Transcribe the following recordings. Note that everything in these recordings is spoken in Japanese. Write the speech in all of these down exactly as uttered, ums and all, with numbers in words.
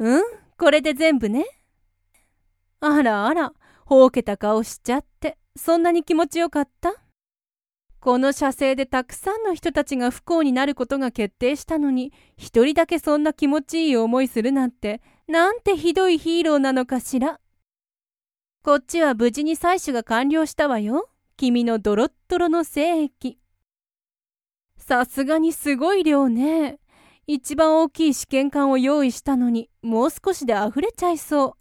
うん、これで全部ね。あらあら、ほうけた顔しちゃって、そんなに気持ちよかった？この射精でたくさんの人たちが不幸になることが決定したのに、一人だけそんな気持ちいい思いするなんて、なんてひどいヒーローなのかしら。こっちは無事に採取が完了したわよ。君のドロッドロの精液。さすがにすごい量ね。一番大きい試験管を用意したのに、もう少しで溢れちゃいそう。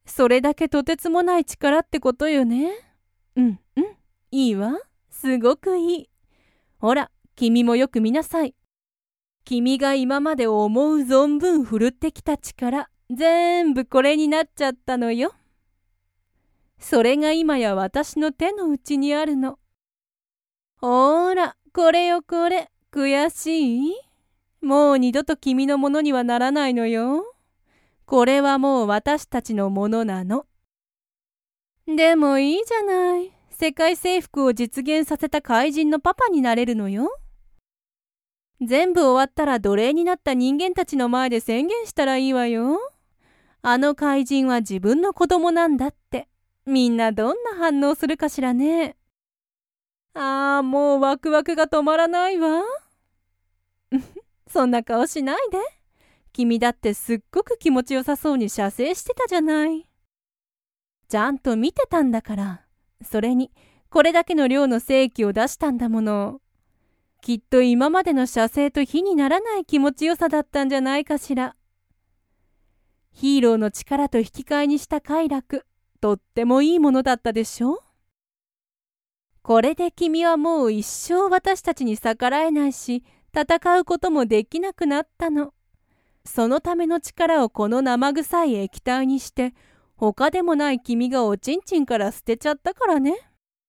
それだけとてつもない力ってことよね。うんうん、いいわ。すごくいい。ほら、君もよく見なさい。君が今まで思う存分振るってきた力、全部これになっちゃったのよ。それが今や私の手の内にあるの。ほーら、これよこれ、悔しい？もう二度と君のものにはならないのよ。これはもう私たちのものなの。でもいいじゃない。世界征服を実現させた怪人のパパになれるのよ。全部終わったら奴隷になった人間たちの前で宣言したらいいわよ。あの怪人は自分の子供なんだって。みんなどんな反応するかしらね。ああ、もうワクワクが止まらないわ。そんな顔しないで。君だってすっごく気持ちよさそうに射精してたじゃない。ちゃんと見てたんだから。それに、これだけの量の精液を出したんだもの。きっと今までの射精と比にならない気持ちよさだったんじゃないかしら。ヒーローの力と引き換えにした快楽、とってもいいものだったでしょ？これで君はもう一生私たちに逆らえないし、戦うこともできなくなったの。そのための力をこの生臭い液体にして、他でもない君がおちんちんから捨てちゃったからね。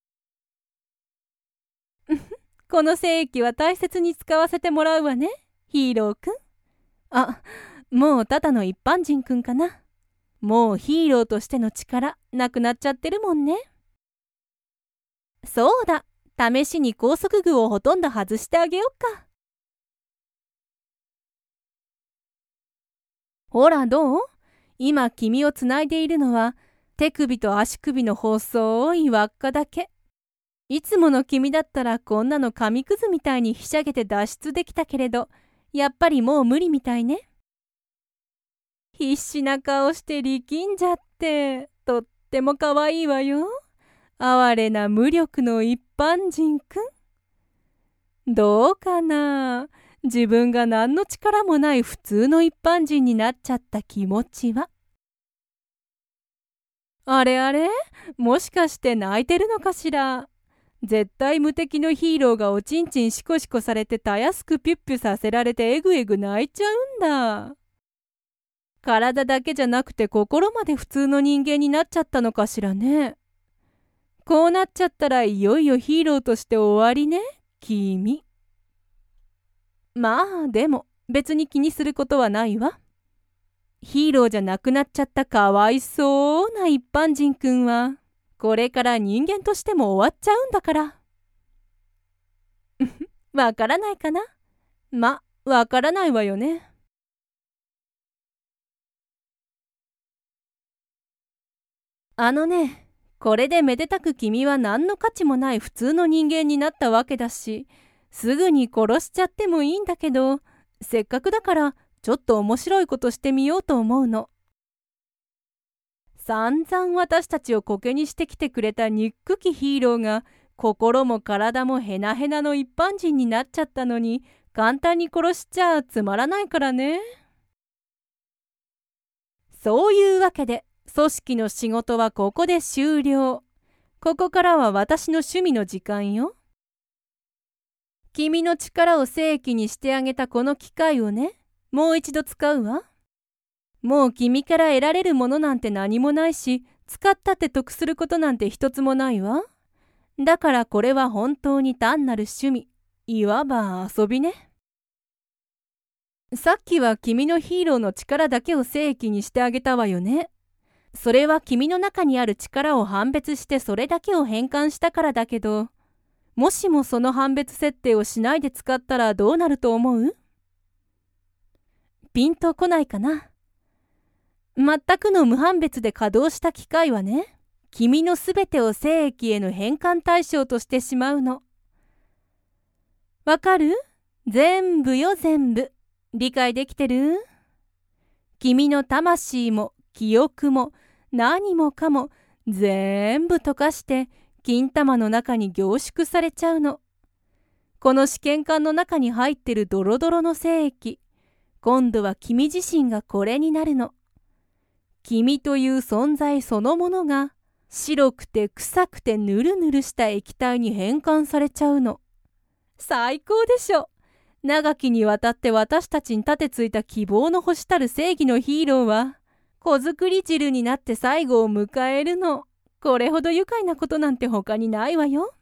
この精液は大切に使わせてもらうわね、ヒーローくん。あ、もうただの一般人くんかな。もうヒーローとしての力なくなっちゃってるもんね。そうだ、試しに高速具をほとんど外してあげよっか。ほらどう？今君をつないでいるのは手首と足首の細い輪っかだけ。いつもの君だったらこんなの紙くずみたいにひしゃげて脱出できたけれど、やっぱりもう無理みたいね。必死な顔して力んじゃって、とっても可愛いわよ。哀れな無力の一般人くん。どうかな？自分が何の力もない普通の一般人になっちゃった気持ちは。あれあれ？もしかして泣いてるのかしら？絶対無敵のヒーローがおちんちんシコシコされてたやすくピュッピュさせられてエグエグ泣いちゃうんだ。体だけじゃなくて心まで普通の人間になっちゃったのかしらね。こうなっちゃったらいよいよヒーローとして終わりね、君。まあでも別に気にすることはないわ。ヒーローじゃなくなっちゃったかわいそうな一般人くんはこれから人間としても終わっちゃうんだから。わからないかな？ま、わからないわよね。あのね、これでめでたく君は何の価値もない普通の人間になったわけだし、すぐに殺しちゃってもいいんだけど、せっかくだからちょっと面白いことしてみようと思うの。散々私たちをコケにしてきてくれた憎きヒーローが心も体もヘナヘナの一般人になっちゃったのに、簡単に殺しちゃつまらないからね。そういうわけで組織の仕事はここで終了。ここからは私の趣味の時間よ。君の力を正規にしてあげたこの機会をね、もう一度使うわ。もう君から得られるものなんて何もないし、使ったって得することなんて一つもないわ。だからこれは本当に単なる趣味、いわば遊びね。さっきは君のヒーローの力だけを正規にしてあげたわよね。それは君の中にある力を判別してそれだけを変換したからだけど、もしもその判別設定をしないで使ったらどうなると思う？ ピンとこないかな。全くの無判別で稼働した機械はね、君のすべてを精液への変換対象としてしまうの。わかる？全部よ全部。理解できてる？君の魂も記憶も何もかも全部溶かして金玉の中に凝縮されちゃうの。この試験管の中に入ってるドロドロの精液、今度は君自身がこれになるの。君という存在そのものが白くて臭くてぬるぬるした液体に変換されちゃうの。最高でしょ。長きにわたって私たちに立てついた希望の星たる正義のヒーローは子作り汁になって最後を迎えるの。これほど愉快なことなんて他にないわよ。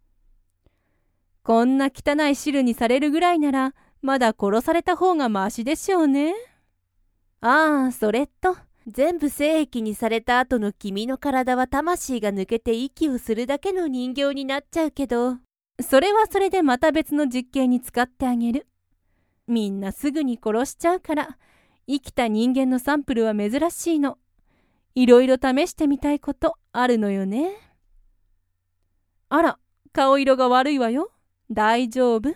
こんな汚い汁にされるぐらいならまだ殺された方がマシでしょうね。ああ、それと全部精液にされた後の君の体は魂が抜けて息をするだけの人形になっちゃうけど、それはそれでまた別の実験に使ってあげる。みんなすぐに殺しちゃうから生きた人間のサンプルは珍しいの。いろいろ試してみたいことあるのよね。あら、顔色が悪いわよ。大丈夫？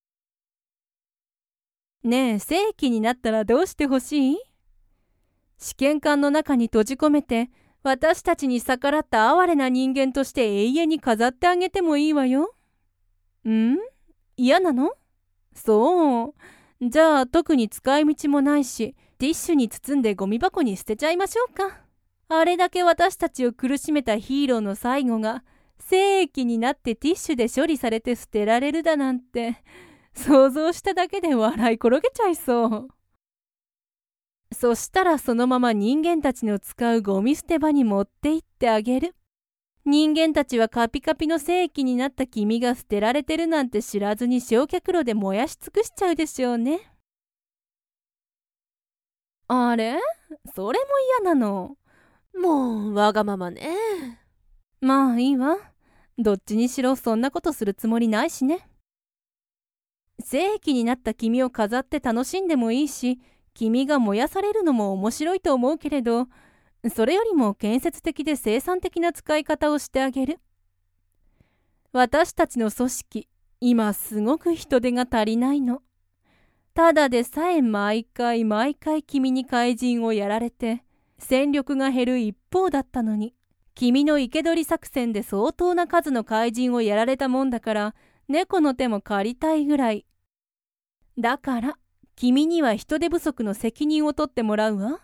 ねえ、正規になったらどうしてほしい？試験管の中に閉じ込めて私たちに逆らった哀れな人間として永遠に飾ってあげてもいいわよ。ん？嫌なの？そう。じゃあ特に使い道もないし、ティッシュに包んでゴミ箱に捨てちゃいましょうか。あれだけ私たちを苦しめたヒーローの最後が精液になってティッシュで処理されて捨てられるだなんて、想像しただけで笑い転げちゃいそう。そしたらそのまま人間たちの使うゴミ捨て場に持って行ってあげる。人間たちはカピカピの精液になった君が捨てられてるなんて知らずに焼却炉で燃やし尽くしちゃうでしょうね。あれ？それも嫌なの。 もうわがままね。 まあいいわ。どっちにしろそんなことするつもりないしね。精液になった君を飾って楽しんでもいいし、君が燃やされるのも面白いと思うけれど、それよりも建設的で生産的な使い方をしてあげる。私たちの組織、今すごく人手が足りないの。ただでさえ毎回毎回君に怪人をやられて、戦力が減る一方だったのに、君の生け捕り作戦で相当な数の怪人をやられたもんだから、猫の手も借りたいぐらい。だから、君には人手不足の責任を取ってもらうわ。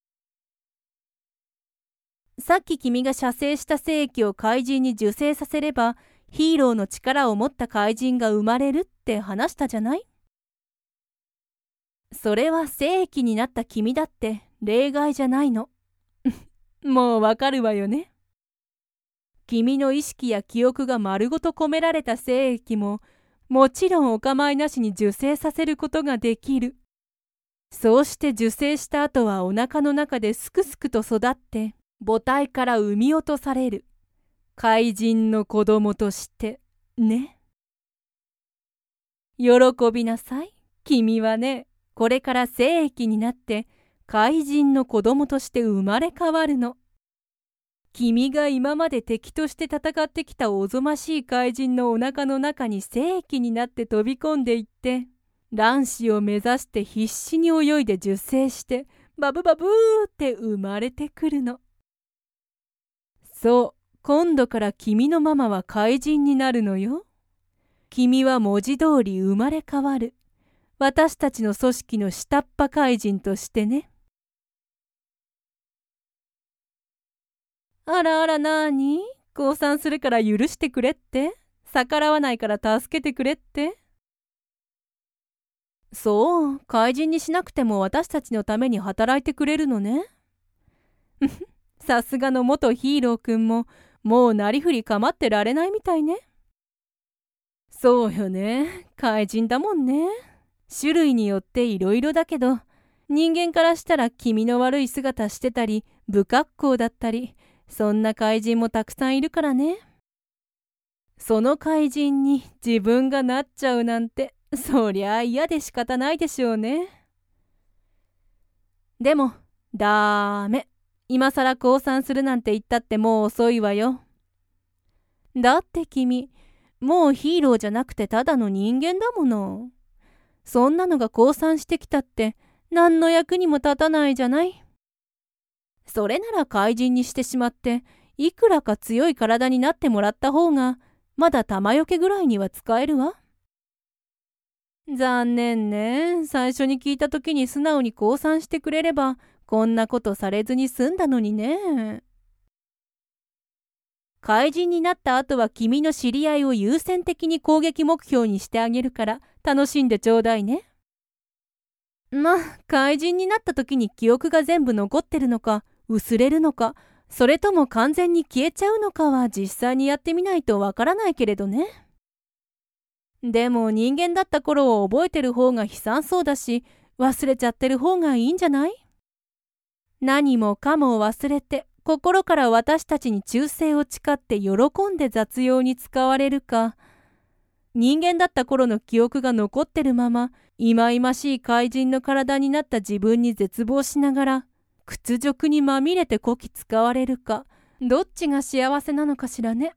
さっき君が射精した精液を怪人に受精させれば、ヒーローの力を持った怪人が生まれるって話したじゃない？それは精液になった君だって例外じゃないの。もうわかるわよね。君の意識や記憶が丸ごと込められた精液も、もちろんお構いなしに受精させることができる。そうして受精した後はお腹の中ですくすくと育って、母体から産み落とされる。怪人の子供としてね。喜びなさい。君はね、これから精液になって怪人の子供として生まれ変わるの。君が今まで敵として戦ってきたおぞましい怪人のお腹の中に精液になって飛び込んでいって、卵子を目指して必死に泳いで受精して、バブバブーって生まれてくるの。そう、今度から君のママは怪人になるのよ。君は文字通り生まれ変わる。私たちの組織の下っ端怪人としてね。あらあらなーに？降参するから許してくれって？逆らわないから助けてくれって？そう、怪人にしなくても私たちのために働いてくれるのね。さすがの元ヒーローくんも、もうなりふり構ってられないみたいね。そうよね。怪人だもんね。種類によっていろいろだけど、人間からしたら気味の悪い姿してたり、不格好だったり、そんな怪人もたくさんいるからね。その怪人に自分がなっちゃうなんて、そりゃあ嫌で仕方ないでしょうね。 でも、だーめ。今さら降参するなんて言ったってもう遅いわよ。だって君、もうヒーローじゃなくてただの人間だもの。そんなのが降参してきたって何の役にも立たないじゃない。それなら怪人にしてしまって、いくらか強い体になってもらった方が、まだ玉よけぐらいには使えるわ。残念ね。最初に聞いた時に素直に降参してくれれば、こんなことされずに済んだのにね。怪人になった後は君の知り合いを優先的に攻撃目標にしてあげるから楽しんでちょうだいね。まあ、怪人になった時に記憶が全部残ってるのか、薄れるのか、それとも完全に消えちゃうのかは実際にやってみないとわからないけれどね。でも人間だった頃を覚えてる方が悲惨そうだし、忘れちゃってる方がいいんじゃない？何もかも忘れて、心から私たちに忠誠を誓って喜んで雑用に使われるか、人間だった頃の記憶が残ってるまま、忌々しい怪人の体になった自分に絶望しながら、屈辱にまみれてこき使われるか、どっちが幸せなのかしらね。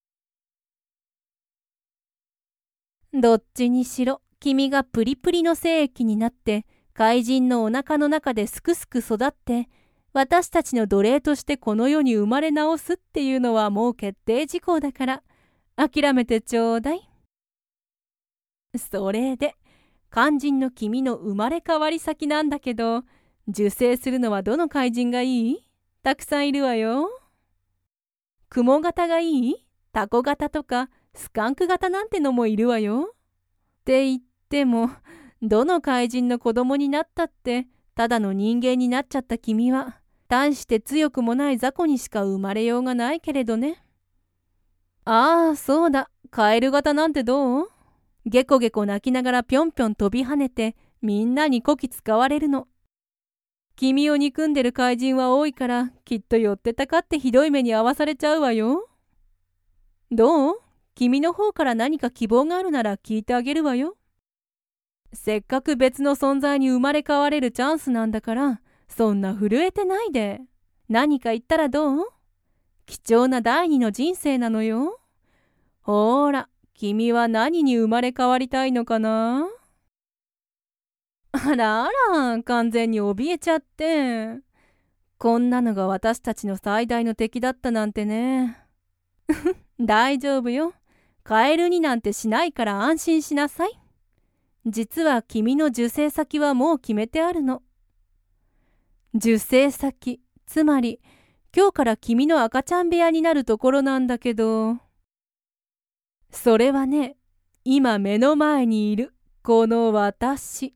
どっちにしろ、君がプリプリの精液になって、怪人のお腹の中ですくすく育って、私たちの奴隷としてこの世に生まれ直すっていうのはもう決定事項だから、諦めてちょうだい。それで、肝心の君の生まれ変わり先なんだけど、受精するのはどの怪人がいい？たくさんいるわよ。雲型がいい？タコ型とかスカンク型なんてのもいるわよ。って言っても、どの怪人の子供になったって、ただの人間になっちゃった君は、大して強くもない雑魚にしか生まれようがないけれどね。ああ、そうだ。カエル型なんてどう？ゲコゲコ泣きながらぴょんぴょん飛び跳ねて、みんなにこき使われるの。君を憎んでる怪人は多いから、きっと寄ってたかってひどい目に遭わされちゃうわよ。どう？君の方から何か希望があるなら聞いてあげるわよ。せっかく別の存在に生まれ変われるチャンスなんだから、そんな震えてないで。何か言ったらどう？貴重な第二の人生なのよ。ほーら、君は何に生まれ変わりたいのかな？あらあら、完全に怯えちゃって。こんなのが私たちの最大の敵だったなんてね。大丈夫よ。カエルになんてしないから安心しなさい。実は君の受精先はもう決めてあるの。受精先、つまり今日から君の赤ちゃん部屋になるところなんだけど、それはね、今目の前にいるこの私。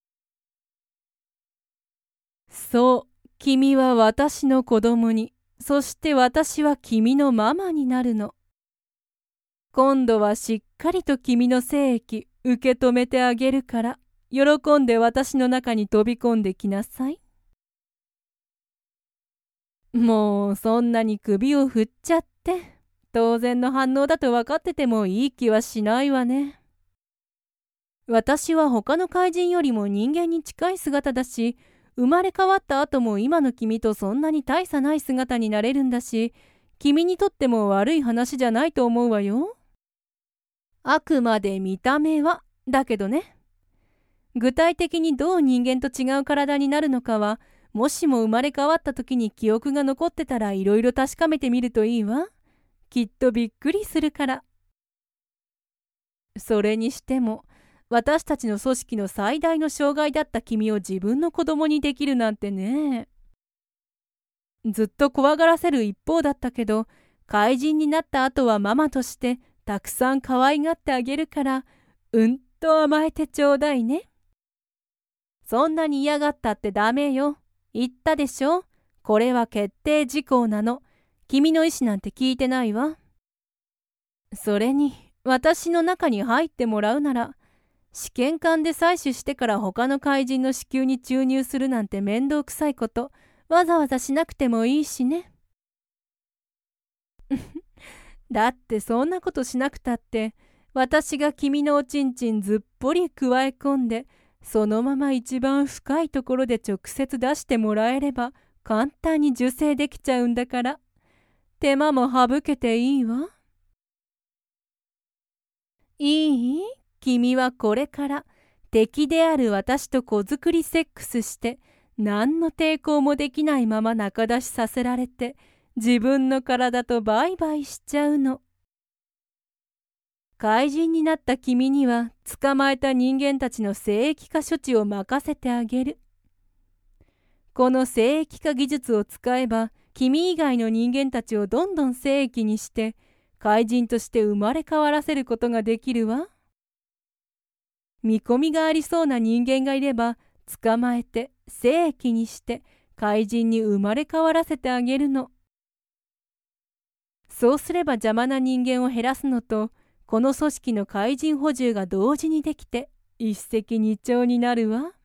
そう、君は私の子供に、そして私は君のママになるの。今度はしっかりと君の精液受け止めてあげるから、喜んで私の中に飛び込んできなさい。もうそんなに首を振っちゃって、当然の反応だと分かっててもいい気はしないわね。私は他の怪人よりも人間に近い姿だし、生まれ変わった後も今の君とそんなに大差ない姿になれるんだし、君にとっても悪い話じゃないと思うわよ。あくまで見た目は、だけどね。具体的にどう人間と違う体になるのかは、もしも生まれ変わった時に記憶が残ってたらいろいろ確かめてみるといいわ。きっとびっくりするから。それにしても、私たちの組織の最大の障害だった君を自分の子供にできるなんてね。ずっと怖がらせる一方だったけど、怪人になった後はママとしてたくさん可愛がってあげるから、うんと甘えてちょうだいね。そんなに嫌がったってダメよ。言ったでしょ？これは決定事項なの。君の意思なんて聞いてないわ。それに、私の中に入ってもらうなら、試験管で採取してから他の怪人の子宮に注入するなんて面倒くさいこと、わざわざしなくてもいいしね。だってそんなことしなくたって、私が君のおちんちんずっぽりくわえ込んで、 そのまま一番深いところで直接出してもらえれば簡単に受精できちゃうんだから、手間も省けていいわ。いい？君はこれから敵である私と子作りセックスして何の抵抗もできないまま仲出しさせられて自分の体とバイバイしちゃうの。怪人になった君には捕まえた人間たちの聖液化処置を任せてあげる。この聖液化技術を使えば君以外の人間たちをどんどん聖液にして怪人として生まれ変わらせることができるわ。見込みがありそうな人間がいれば捕まえて聖液にして怪人に生まれ変わらせてあげるの。そうすれば邪魔な人間を減らすのと、この組織の怪人補充が同時にできて一石二鳥になるわ。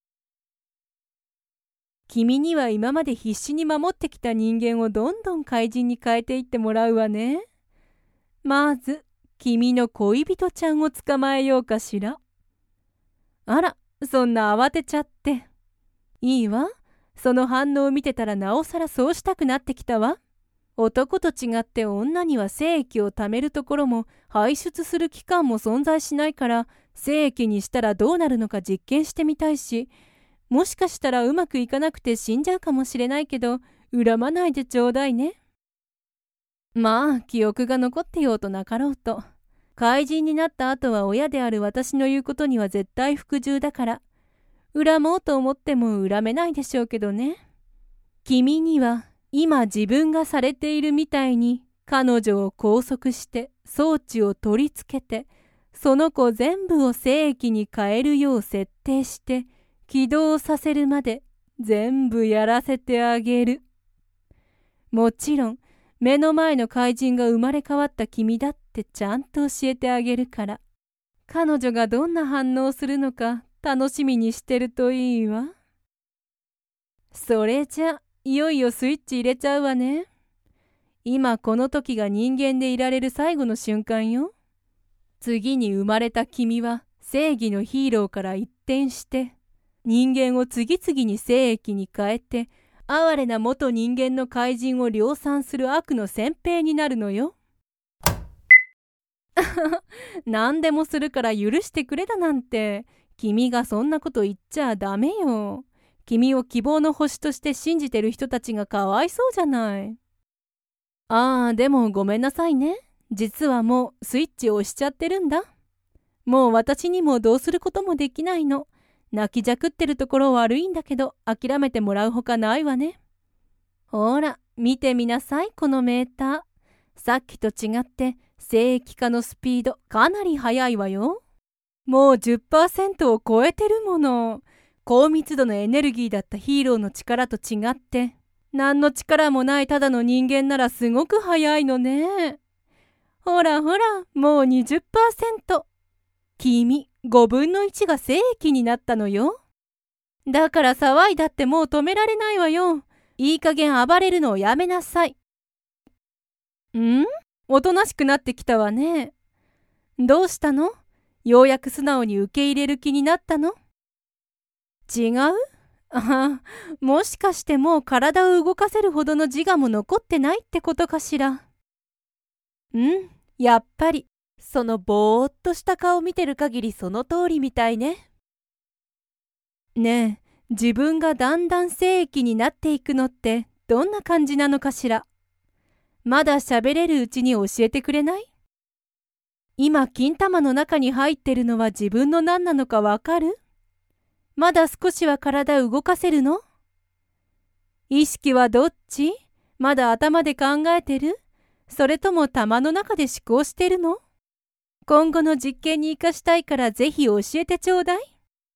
君には今まで必死に守ってきた人間をどんどん怪人に変えていってもらうわね。まず君の恋人ちゃんを捕まえようかしら。あら、そんな慌てちゃって。いいわ。その反応を見てたらなおさらそうしたくなってきたわ。男と違って女には精液を貯めるところも排出する器官も存在しないから、精液にしたらどうなるのか実験してみたいし、もしかしたらうまくいかなくて死んじゃうかもしれないけど、恨まないでちょうだいね。まあ、記憶が残ってようとなかろうと。怪人になった後は親である私の言うことには絶対服従だから、恨もうと思っても恨めないでしょうけどね。君には今自分がされているみたいに彼女を拘束して装置を取り付けて、その子全部を精液に変えるよう設定して起動させるまで全部やらせてあげる。もちろん目の前の怪人が生まれ変わった君だってちゃんと教えてあげるから、彼女がどんな反応するのか楽しみにしてるといいわ。それじゃいよいよスイッチ入れちゃうわね。今この時が人間でいられる最後の瞬間よ。次に生まれた君は正義のヒーローから一転して人間を次々に精液に変えて、哀れな元人間の怪人を量産する悪の先兵になるのよ。何でもするから許してくれだなんて、君がそんなこと言っちゃダメよ。君を希望の星として信じてる人たちがかわいそうじゃない。ああ、でもごめんなさいね。実はもうスイッチを押しちゃってるんだ。もう私にもどうすることもできないの。泣きじゃくってるところ悪いんだけど、諦めてもらうほかないわね。ほら、見てみなさい、このメーター。さっきと違って、精液化のスピード、かなり速いわよ。もう じゅっパーセント を超えてるもの。高密度のエネルギーだったヒーローの力と違って、何の力もないただの人間ならすごく速いのね。ほらほら、もう にじゅっパーセント。君、ごぶんのいちが精液になったのよ。だから騒いだってもう止められないわよ。いい加減暴れるのをやめなさい。ん？おとなしくなってきたわね。どうしたの？ようやく素直に受け入れる気になったの？違う？ああ、もしかしてもう体を動かせるほどの自我も残ってないってことかしら。うん、やっぱり。 そのぼーっとした顔見てる限りその通りみたいね。 ねえ、自分がだんだん精液になっていくのってどんな感じなのかしら。まだ喋れるうちに教えてくれない？今金玉の中に入ってるのは自分の何なのかわかる？まだ少しは体動かせるの？意識はどっち？まだ頭で考えてる？それとも玉の中で思考してるの？今後の実験に生かしたいからぜひ教えてちょうだい。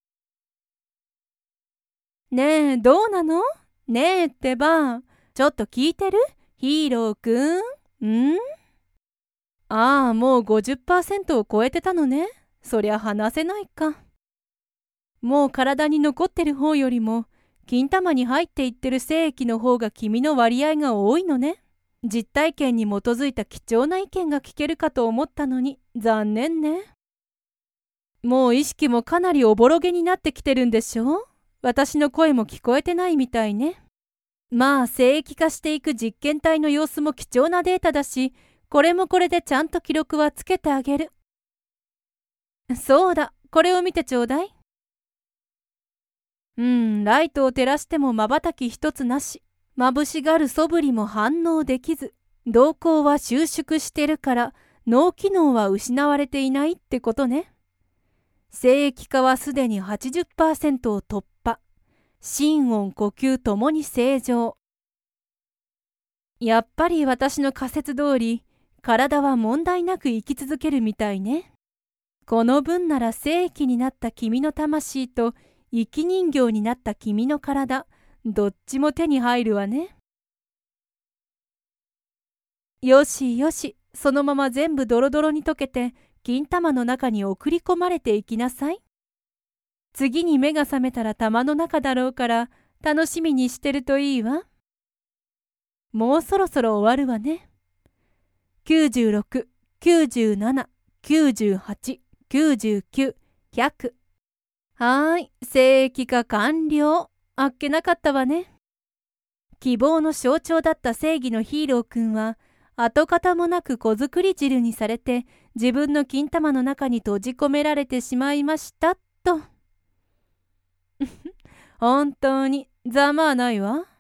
ねえ、どうなの？ねえってば、ちょっと聞いてる？ヒーローくん？ん？ああ、もう ごじゅっパーセント を超えてたのね。そりゃ話せないか。もう体に残ってる方よりも、金玉に入っていってる精液の方が君の割合が多いのね。実体験に基づいた貴重な意見が聞けるかと思ったのに、残念ね。 もう意識もかなりおぼろげになってきてるんでしょ？私の声も聞こえてないみたいね。まあ、聖域化していく実験体の様子も貴重なデータだし、これもこれでちゃんと記録はつけてあげる。そうだ、これを見てちょうだい。うん、ライトを照らしても瞬き一つなし。眩しがる素振りも反応できず、瞳孔は収縮してるから、脳機能は失われていないってことね。聖域化はすでに はちじゅっパーセント を突破。心音呼吸ともに正常。やっぱり私の仮説通り、体は問題なく生き続けるみたいね。この分なら聖域になった君の魂と生き人形になった君の体、どっちも手に入るわね。よしよし、そのまま全部ドロドロに溶けて、金玉の中に送り込まれていきなさい。次に目が覚めたら玉の中だろうから、楽しみにしてるといいわ。もうそろそろ終わるわね。きゅうじゅうろく、きゅうじゅうなな、きゅうじゅうはち、きゅうじゅうきゅう、ひゃく。はーい、聖域化完了。あっけなかったわね。希望の象徴だった正義のヒーローくんは、跡形もなく子作り汁にされて、自分の金玉の中に閉じ込められてしまいましたと。本当にざまあないわ。